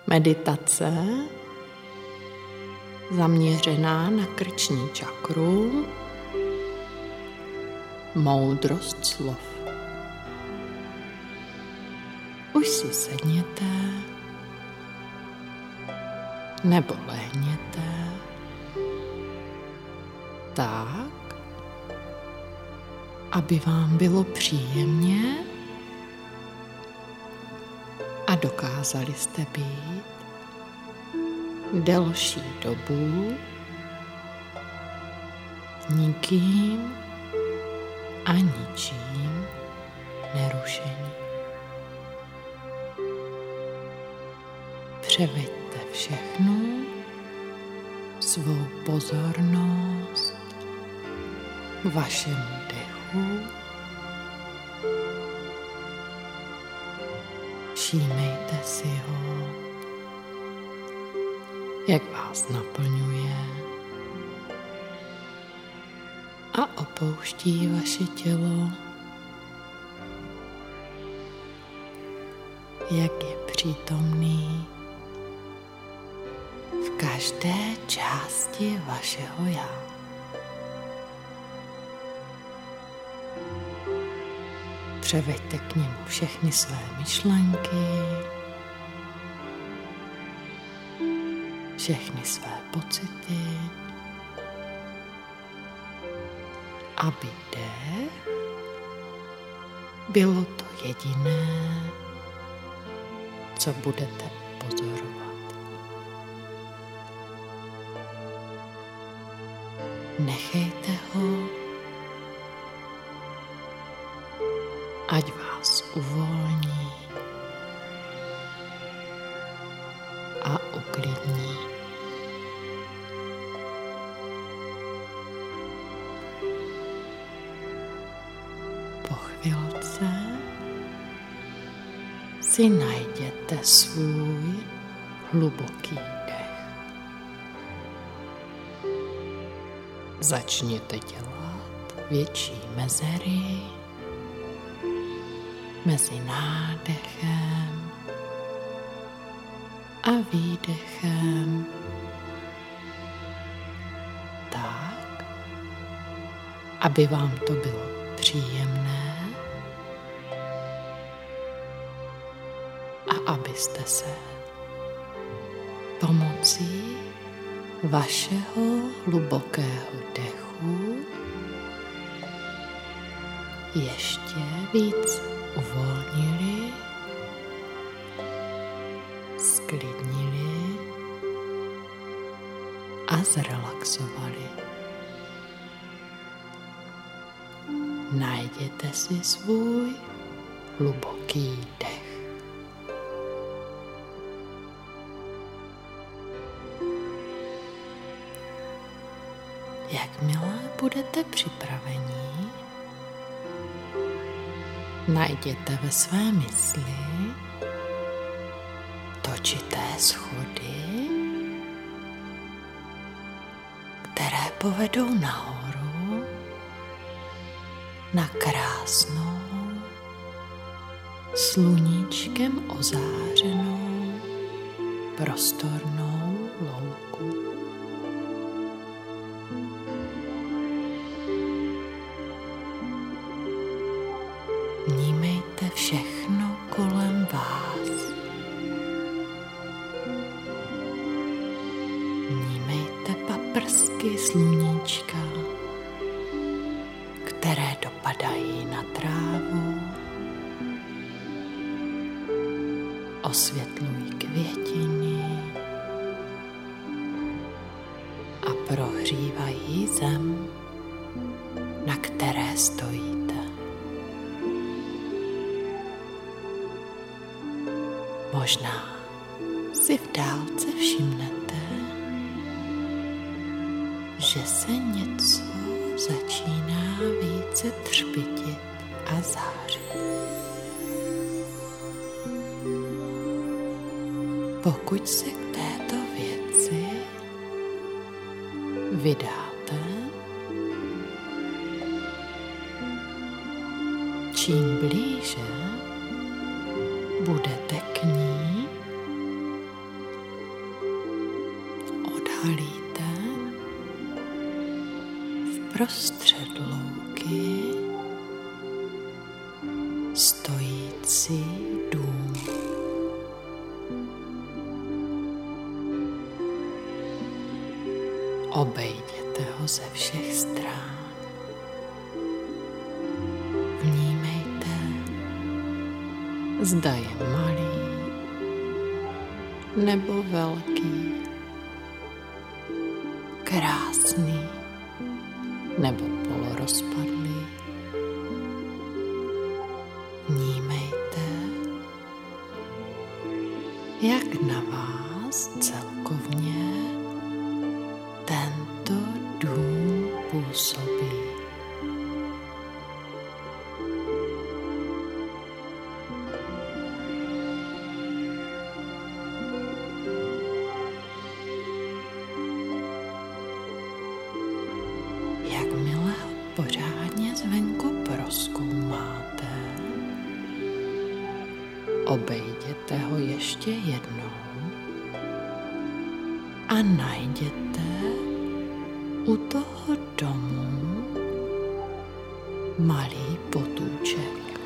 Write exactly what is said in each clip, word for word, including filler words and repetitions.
Meditace zaměřená na krční čakru, moudrost slov. Už si sedněte nebo lehněte tak, aby vám bylo příjemně a dokázali jste být delší dobu nikým a ničím nerušení. Převeďte všechnu svou pozornost vašemu dechu. Všímejte si ho, jak vás naplňuje a opouští vaše tělo, jak je přítomný v každé části vašeho já. Převeďte k němu všechny své myšlenky, všechny své pocity, aby dech bylo to jediné, co budete pozorovat. Nechejte ho, ať vás uvolní a uklidní. Po chvilce si najděte svůj hluboký dech. Začněte dělat větší mezery mezi nádechem a výdechem tak, aby vám to bylo příjemné a abyste se pomocí vašeho hlubokého dechu ještě víc uvolnili, sklidnili a zrelaxovali. Najděte si svůj hluboký dech. Jakmile budete připraveni, najděte ve své mysli točité schody, které povedou nahoru na krásnou, sluníčkem ozářenou, prostornou louku. Vnímejte všechno kolem vás. Vnímejte paprsky sluníčka, které dopadají na trávu, osvětlují květiny a prohřívají zem, na které stojíte. Možná si v dálce všimnete, že se něco začíná více třpitit a zářit. Pokud se k této věci vydáte, čím blíže budete k ní, uprostřed louky stojící dům. Obejděte ho ze všech stran. Vnímejte, zda je malý nebo velký, krásný nebo polorozpadlý. Vnímejte, jak na vás celkovně tento dům působí. Jakmile ho pořádně zvenku prozkoumáte, obejděte ho ještě jednou a najděte u toho domu malý potůček.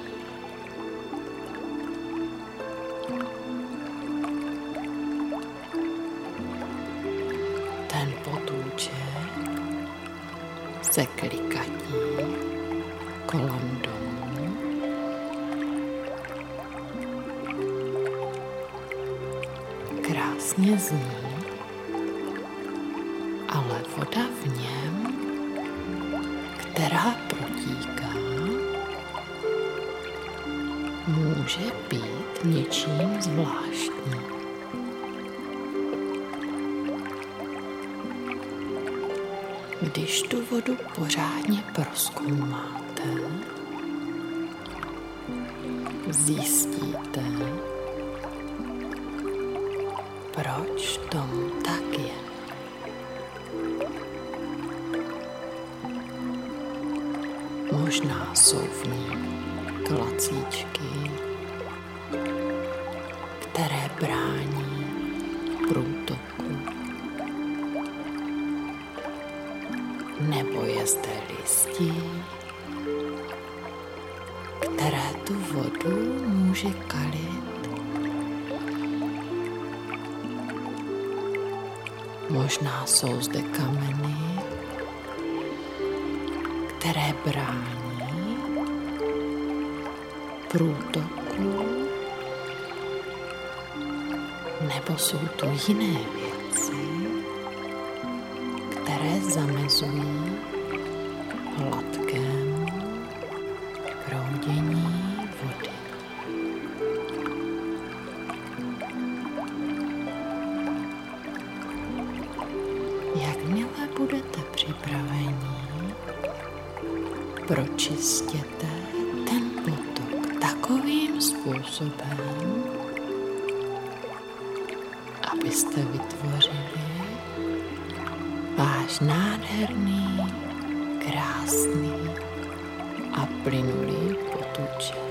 Ten potůček se klikatí kolem domu krásně zní, ale voda v něm, která protíká, může být něčím zvláštní. Když tu vodu pořádně prozkoumáte, zjistíte, proč tomu tak je. Možná jsou v ní klacíčky, které brání průtoku, nebo je zde listí, které tu vodu může kalit. Možná jsou zde kameny, které brání průtoku, nebo jsou tu jiné věci, které zamezují hladkému proudění vody. Jakmile budete připraveni, pročistěte ten potok takovým způsobem, abyste vytvořili váš nádherný, krásný a plynulý potůček.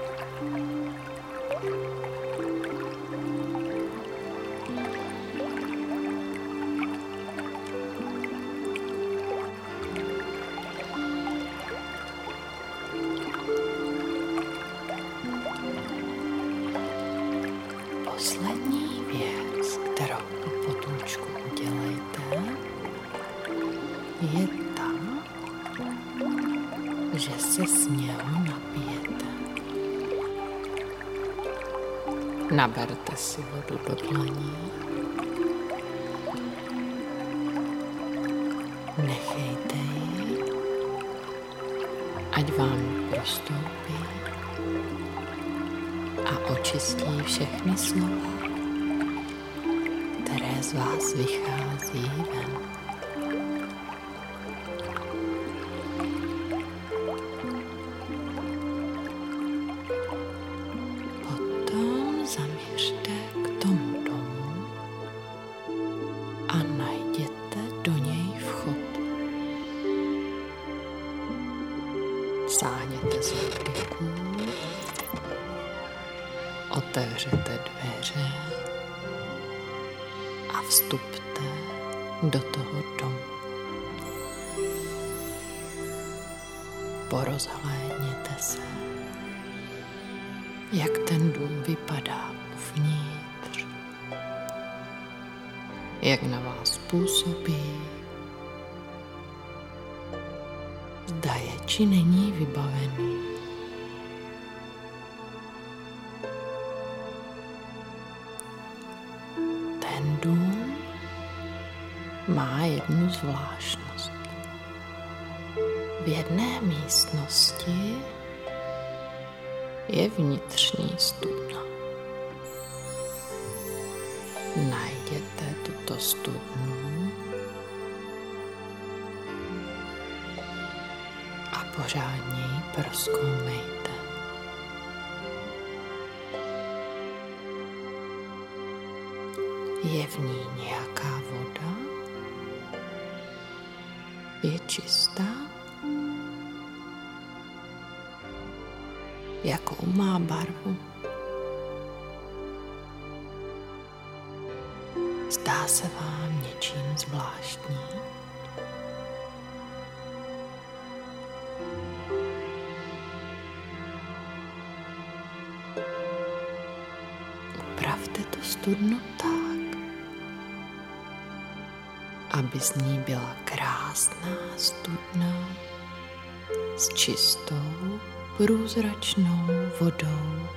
Poslední věc, kterou u potůčku udělejte, je ta, že se z něho napijete. Naberte si vodu do dlaní, nechejte ji, ať vám prostoupí a očistí všechny slova, které z vás vychází ven. Potom zaměřte k tomu domu a najděte do něj vchod. Sáhněte z klíku, otevřete dveře a vstupte do toho domu. porozhlédněte se, jak ten dům vypadá uvnitř, jak na vás působí, zda je či není vybavený. Ten dům má jednu zvláštnost. V jedné místnosti je vnitřní studna. Najděte tuto studnu a pořádně ji prozkoumejte. Je v ní nějaká voda? Je čistá? Jakou má barvu? Zdá se vám něčím zvláštní? Upravte tu studnu tak, aby z ní byla krásná studna s čistou, průzračnou vodou,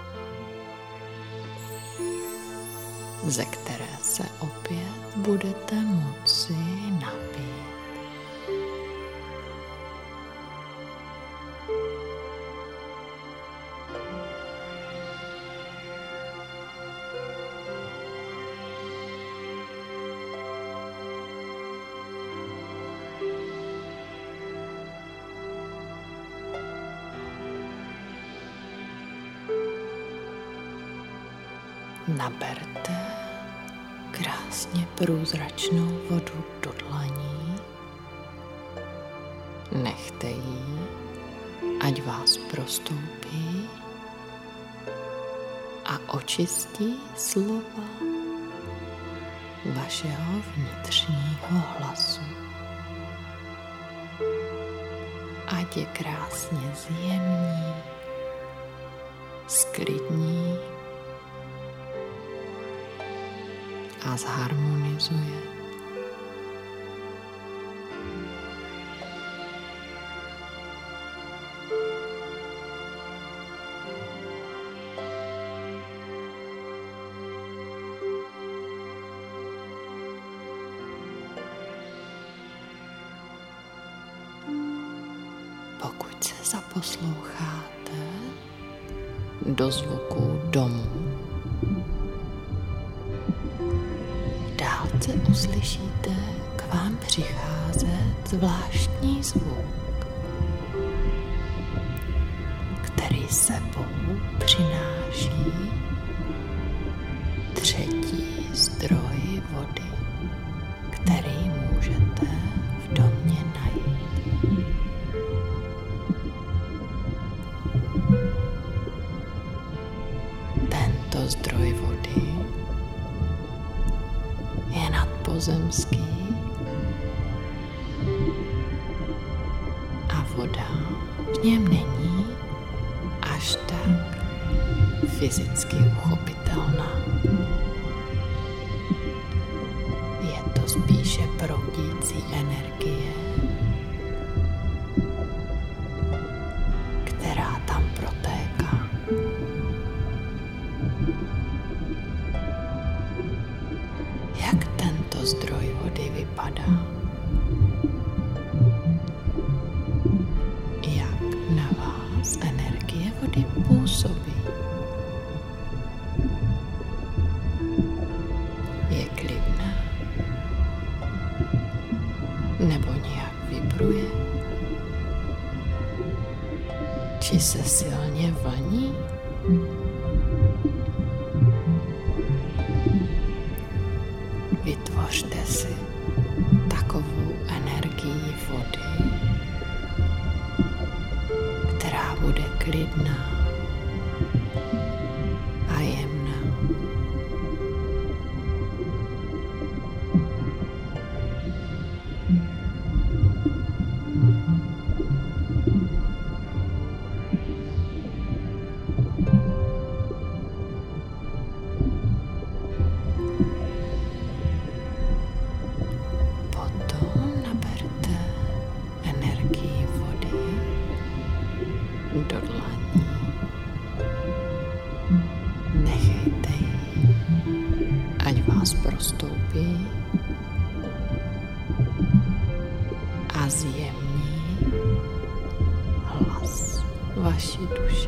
ze které se opět budete moci napít. Naberte krásně průzračnou vodu do dlaní, nechte ji, ať vás prostoupí a očistí slova vašeho vnitřního hlasu. Ať je krásně zjemní, sklidní a zharmonizuje. Pokud se zaposloucháte do zvuků domu, v dálce uslyšíte k vám přicházet zvláštní zvuk, který sebou přináší třetí zdroj vody, který můžete v domě najít. Tento zdroj vody je nadpozemský a voda v něm není až tak fyzicky uchopitelná. Je to spíše proudící energie, která tam protéká. Jak tento zdroj vody vypadá? Jak na vás energie vody působí? Je klidná? Nebo nějak vibruje? Či se silně vlní? Vytvořte si takovou energii vody, která bude klidná a jemná. Nechejte ji, ať vás prostoupí a zjemní hlas vaší duše.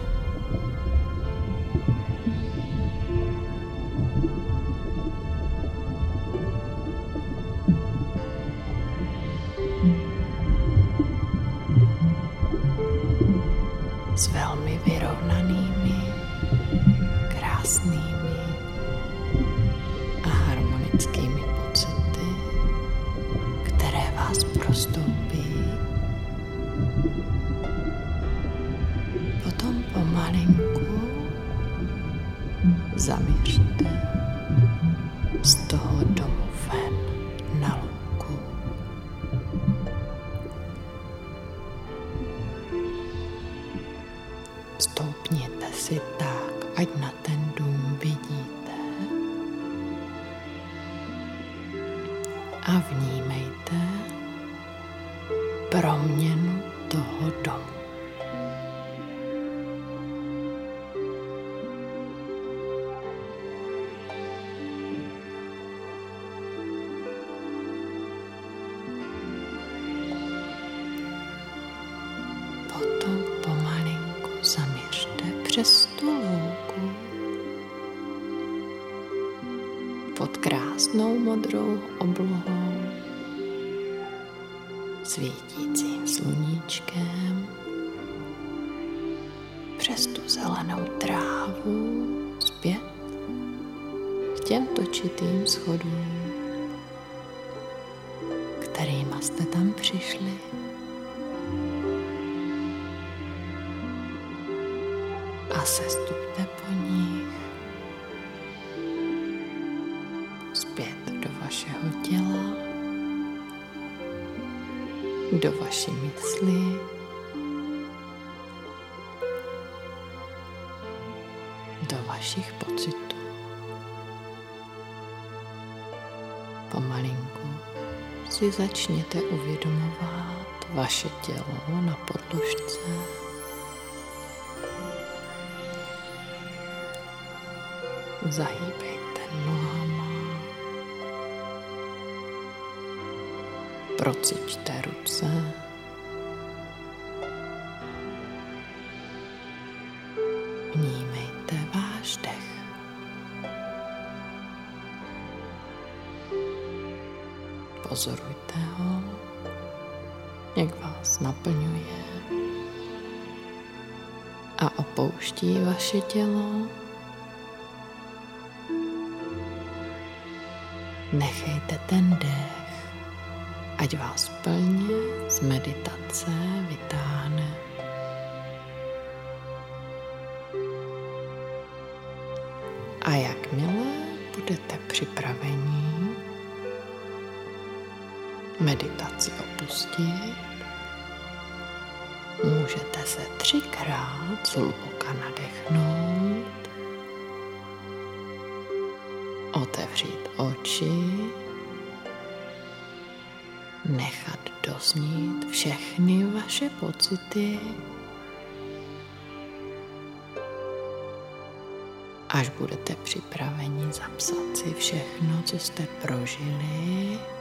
S velmi vyrovnanými, krásnými a harmonickými pocity, které vás prostoupí. Potom pomalinku zaměřte z toho domu ven na louku. Stoupněte si tak, ať na ten dům vidíte a vnímejte proměnu toho domu. Potom pomalinku zaměřte přes tu louku pod krásnou modrou oblohou, svítícím sluníčkem, přes tu zelenou trávu zpět k těm točitým schodům, kterýma jste tam přišli. A sestupte po nich zpět do vašeho těla, do vaší mysli, do vašich pocitů. Pomalinku si začněte uvědomovat vaše tělo na podložce. Zahýbejte nohama, prociťte ruce, vnímejte váš dech. Pozorujte ho, jak vás naplňuje a opouští vaše tělo. Nechejte ten dech, ať vás plně z meditace vytáhne. A jakmile budete připraveni meditaci opustit, můžete se třikrát zhluboka nadechnout, otevřít oči, nechat doznít všechny vaše pocity, až budete připraveni zapsat si všechno, co jste prožili,